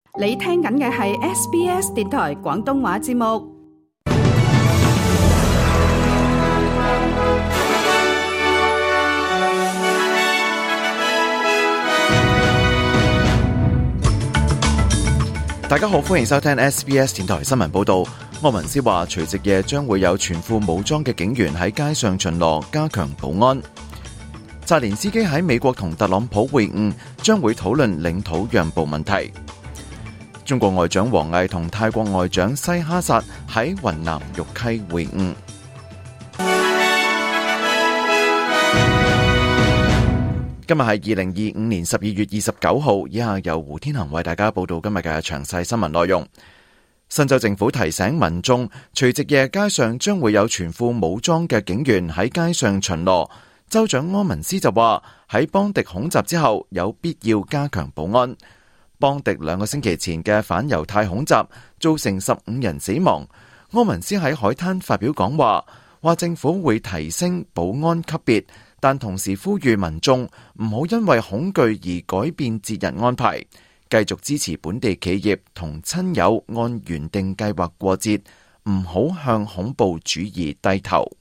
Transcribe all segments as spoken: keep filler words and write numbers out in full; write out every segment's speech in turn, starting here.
你聽緊嘅係 S B S 電台廣東話節目。 大家好，歡迎收聽 S B S 電台新聞報道。柯文斯話，除夕夜將會有全副武裝嘅警員喺街上巡邏，加強保安。澤連斯基喺美國同特朗普會晤，將會討論領土讓步問題。中國外長王毅同泰國外長西哈薩喺雲南玉溪會晤。今日係二零二五年十二月二十九號，以下由胡天行為大家報道今日嘅詳細新聞內容。新州政府提醒民眾，除夕夜街上將會有全副武裝嘅警員喺街上巡邏。州長柯文斯就話，喺邦迪恐襲之後，有必要加強保安。邦迪兩個星期前嘅反猶太恐襲造成十五人死亡。柯文斯喺海灘發表講話，話政府會提升保安級別，但同時呼籲民眾唔好因為恐懼而改變節日安排，繼續支持本地企業同親友按原定計劃過節，唔好向恐怖主義低頭。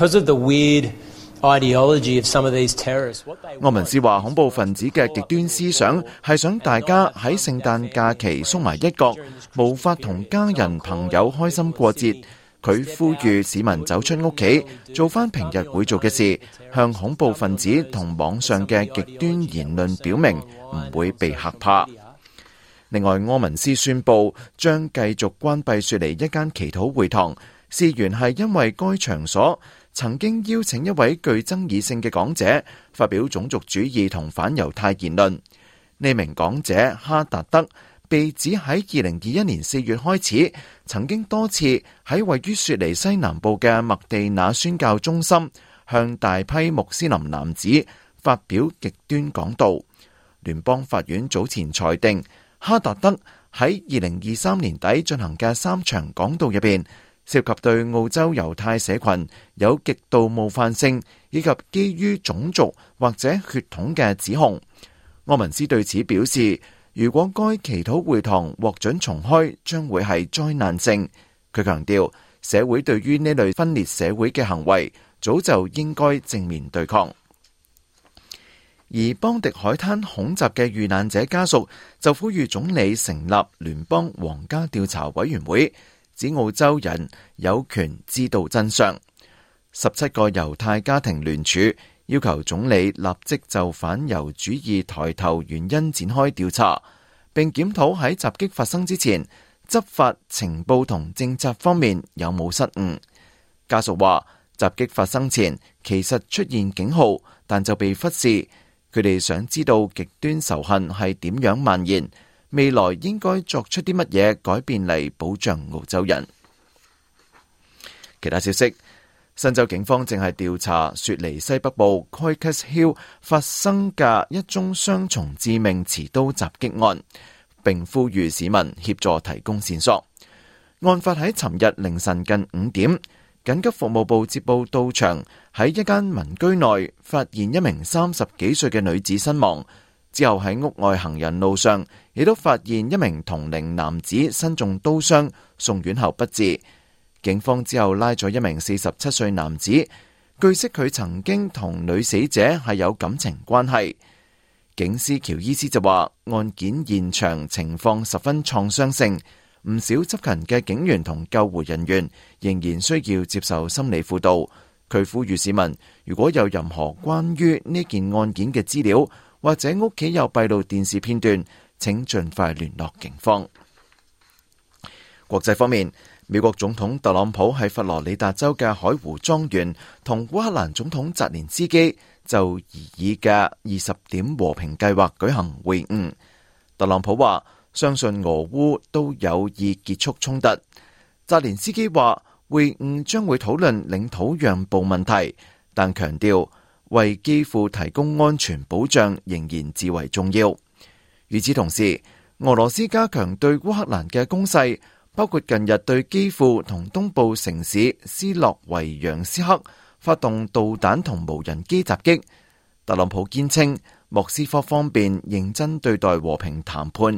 柯文斯話，恐怖分子嘅極端思想係想大家喺聖誕假期縮埋一角，無法同家人朋友開心過節。佢呼籲市民走出屋企，做返平日會做嘅事，向恐怖分子同網上嘅極端言論表明唔會被嚇怕。另外，柯文斯宣布將繼續關閉雪梨一間祈禱會堂，事源係因為該場所曾經邀請一位具爭議性嘅講者發表種族主義同反猶太言論。呢名講者哈達德被指喺二零二一年四月開始，曾經多次喺位於雪梨西南部嘅麥地那宣教中心向大批穆斯林男子發表極端講道。聯邦法院早前裁定，哈達德喺二零二三年底進行嘅三場講道入邊，涉及對澳洲猶太社群有極度冒犯性以及基於種族或者血統嘅指控。柯文斯對此表示，如果該祈禱會堂獲准重開，將會係災難性。佢強調，社會對於呢類分裂社會嘅行為，早就應該正面對抗。而邦迪海灘恐襲嘅遇難者家屬就呼籲總理成立聯邦皇家調查委員會，指澳洲人有權知道真相。十七個猶太家庭聯署，要求總理立即就反猶主義抬頭原因展開調查，並檢討喺襲擊發生之前，執法、情報同政策方面有冇失誤。家屬話，襲擊發生前其實出現警號，但就被忽視。佢哋想知道極端仇恨係點樣蔓延，未來應該作出啲乜嘢改變嚟保障澳洲人。其他消息，新州警方正係調查雪梨西北部 Coicus Hill 發生嘅一宗雙重致命持刀襲擊案，並呼籲市民協助提供線索。案發喺尋日凌晨近五點，緊急服務部接報到場，喺一間民居內發現一名三十幾歲嘅女子身亡。之後喺屋外行人路上，亦都發現一名同齡男子身中刀傷，送院後不治。警方之後拉咗一名四十七歲男子，據悉佢曾經同女死者係有感情關係。警司喬伊斯就話，案件現場情況十分創傷性，唔少執勤嘅警員同救護人員仍然需要接受心理輔導。佢呼籲市民，如果有任何關於呢件案件嘅資料，或者屋企有閉路電視片段，請盡快聯絡警方。國際方面，美國總統特朗普喺佛羅里達州嘅海湖莊園同烏克蘭總統澤連斯基就擬議嘅二十點和平計劃舉行會晤。特朗普話相信俄烏都有意結束衝突。澤連斯基話會晤將會討論領土讓步問題，但強調為基輔提供安全保障仍然至為重要。與此同時，俄羅斯加強對烏克蘭嘅攻勢，包括近日對基輔同東部城市斯洛維揚斯克發動導彈同無人機襲擊。特朗普堅稱莫斯科方面認真對待和平談判，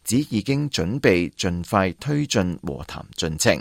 指已經準備盡快推進和談進程。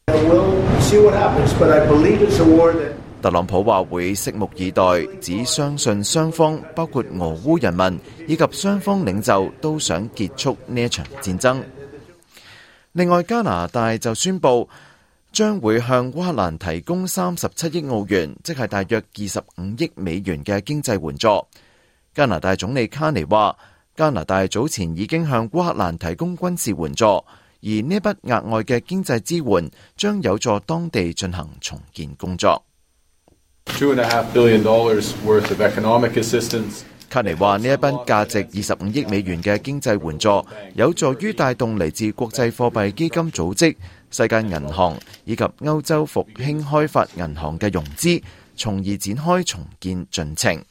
特朗普話會拭目以待，只相信雙方包括俄烏人民以及雙方領袖都想結束呢一場戰爭。另外，加拿大就宣布將會向烏克蘭提供三十七億澳元，即係大約二十五億美元嘅經濟援助。加拿大總理卡尼話，加拿大早前已經向烏克蘭提供軍事援助，而呢筆額外嘅經濟支援將有助當地進行重建工作。 Two and a half billion dollars worth of economic assistance. 卡尼話：呢一筆價值二十五億美元嘅經濟援助，有助於帶動嚟自國際貨幣基金組織、世界銀行以及歐洲復興開發銀行嘅融資，從而展開重建進程。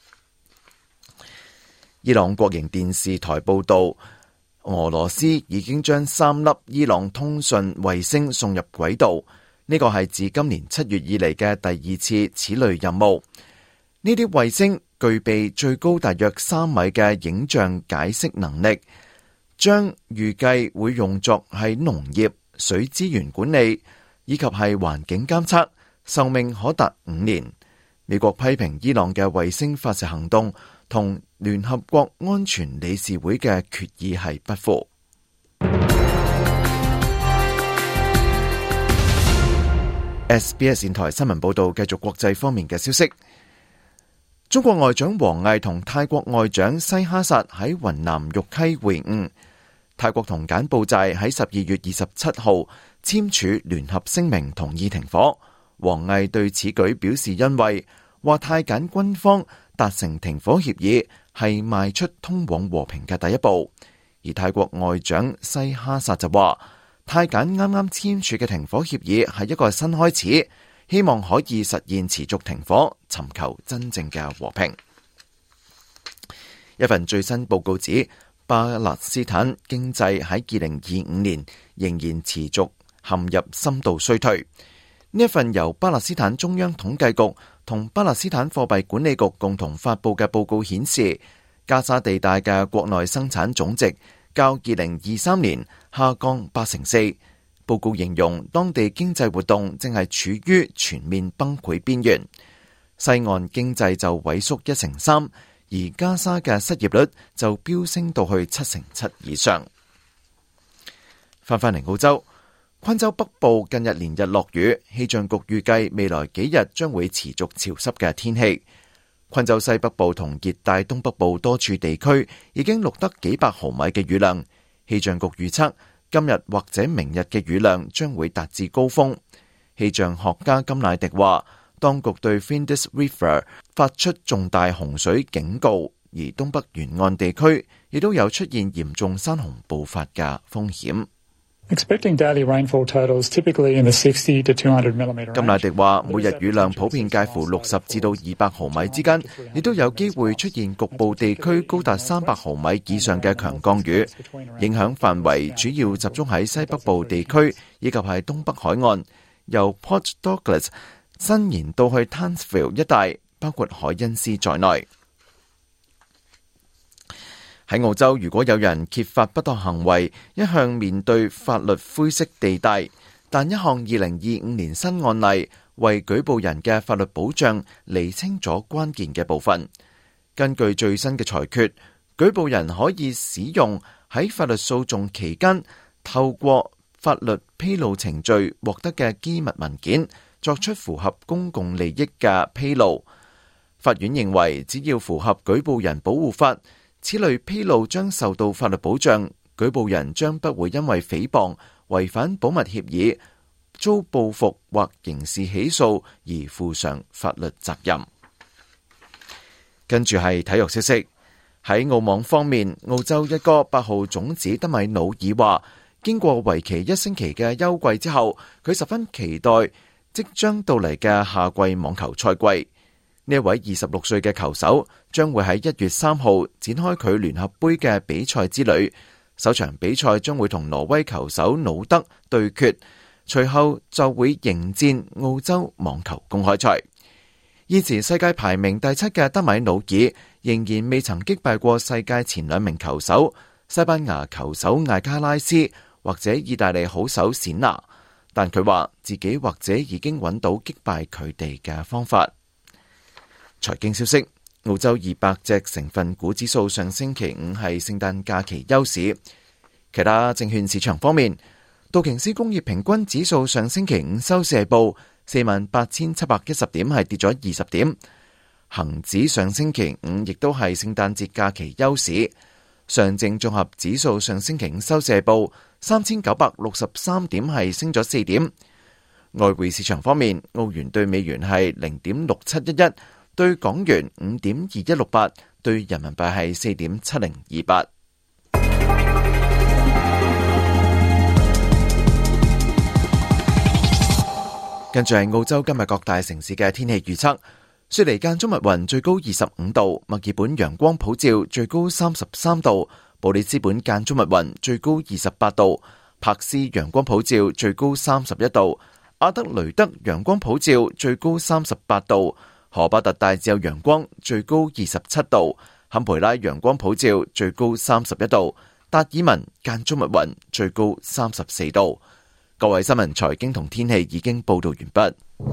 伊朗國營電視台報導，俄羅斯已經將三粒伊朗通訊衛星送入軌道。呢個係自今年七月以嚟嘅第二次此類任務。呢啲衛星具備最高大約三米嘅影像解析能力，將預計會用作喺農業、水資源管理以及係環境監測，壽命可達五年。美國批評伊朗嘅衛星發射行動同聯合國安全理事會嘅決議係不符。S B S 電台新聞報道，繼續國際方面嘅消息。中國外長王毅同泰國外長西哈薩喺雲南玉溪會晤。泰國同柬埔寨喺十二月二十七號簽署聯合聲明，同意停火。王毅對此舉表示欣慰，話泰柬軍方達成停火協議係邁出通往和平嘅第一步。而泰國外長西哈薩就話，泰柬啱啱簽署嘅停火協議係一個新開始，希望可以實現持續停火，尋求真正嘅和平。一份最新報告指，巴勒斯坦經濟喺二零二五年仍然持續陷入深度衰退。呢一份由巴勒斯坦中央統計局同巴勒斯坦貨幣管理局共同發佈嘅報告顯示，加沙地帶嘅國內生產總值較二零二三年下降八成四。報告形容當地經濟活動正係處於全面崩潰邊緣。西岸經濟就萎縮一成三，而加沙嘅失業率就飆升到去七成七以上。翻返嚟澳洲，昆州北部近日連日落雨，氣象局預計未來幾日將會持續潮濕嘅天氣。昆州西北部同熱帶東北部多處地區已經錄得幾百毫米嘅雨量，氣象局預測今日或者明日嘅雨量將會達至高峰。氣象學家金乃迪話，當局對 Flinders River 發出重大洪水警告，而東北沿岸地區亦都有出現嚴重山洪暴發嘅風險。 Expecting daily rainfall totals typically in the sixty to two hundred millimeter range. 金乃迪話，每日雨量普遍介乎六十至到二百毫米之間，亦都有機會出現局部地區高達三百毫米以上嘅強降雨，影響範圍主要集中喺西北部地區以及係東北海岸，由 Port Douglas 伸延到去 Townsville 一帶，包括海恩斯在內。喺澳洲，如果有人揭發不當行為，一向面對法律灰色地帶，但一項二零二五年新案例為舉報人嘅法律保障釐清咗關鍵嘅部分。根據最新嘅裁決，舉報人可以使用喺法律訴訟期間透過法律披露程序獲得嘅機密文件，作出符合公共利益嘅披露。法院認為，只要符合舉報人保護法，此類披露將受到法律保障，舉報人將不會因為誹謗、違反保密協議、遭報復或刑事起訴而負上法律責任。跟住係體育消息，喺澳網方面，澳洲一哥八號種子德米努爾話，經過為期一星期嘅休季之後，佢十分期待即將到嚟嘅夏季網球賽季。呢位二十六歲嘅球手將會喺一月三號展開佢聯合杯嘅比賽之旅，首場比賽將會同挪威球手魯德對決，隨後就會迎戰澳洲網球公開賽。現時世界排名第七嘅德米努爾仍然未曾擊敗過世界前兩名球手， 西班牙球手艾卡拉斯或者意大利好手冼拿，但佢話自己或者已經揾到擊敗佢哋嘅方法。財經消息，澳洲二百隻成分股指數上星期五係聖誕假期休市。其他證券市場方面，道瓊斯工業平均指數上星期五收市係報四萬八千七百一十點，係跌咗二十點。恒指上星期五亦都係聖誕節假期休市。上證綜合指數上星期五收市係報三千九百六十三點，係升咗四點。外匯市場方面，澳元對美元係零點六七一一，對港元五點二一六八，對人民幣係四點七零二八。跟住係澳洲今日各大城市嘅天氣預測。雪梨間中密雲，最高二十五度；墨爾本陽光普照，最高三十三度；布里斯本間中密雲，最高二十八度；柏斯陽光普照，最高三十一度；阿德雷德陽光普照，最高三十八度；荷巴特大致有陽光，最高二十七度；坎培拉陽光普照，最高三十一度；達爾文間中密雲，最高三十四度。各位新聞、財經同天氣已經報道完畢。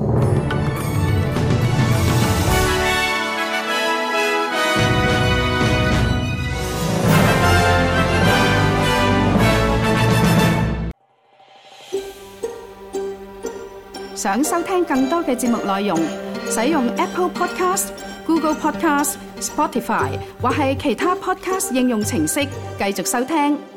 想收聽更多嘅節目內容，使用 Apple Podcast、Google Podcast、Spotify 或係其他 Podcast 應用程式繼續收聽。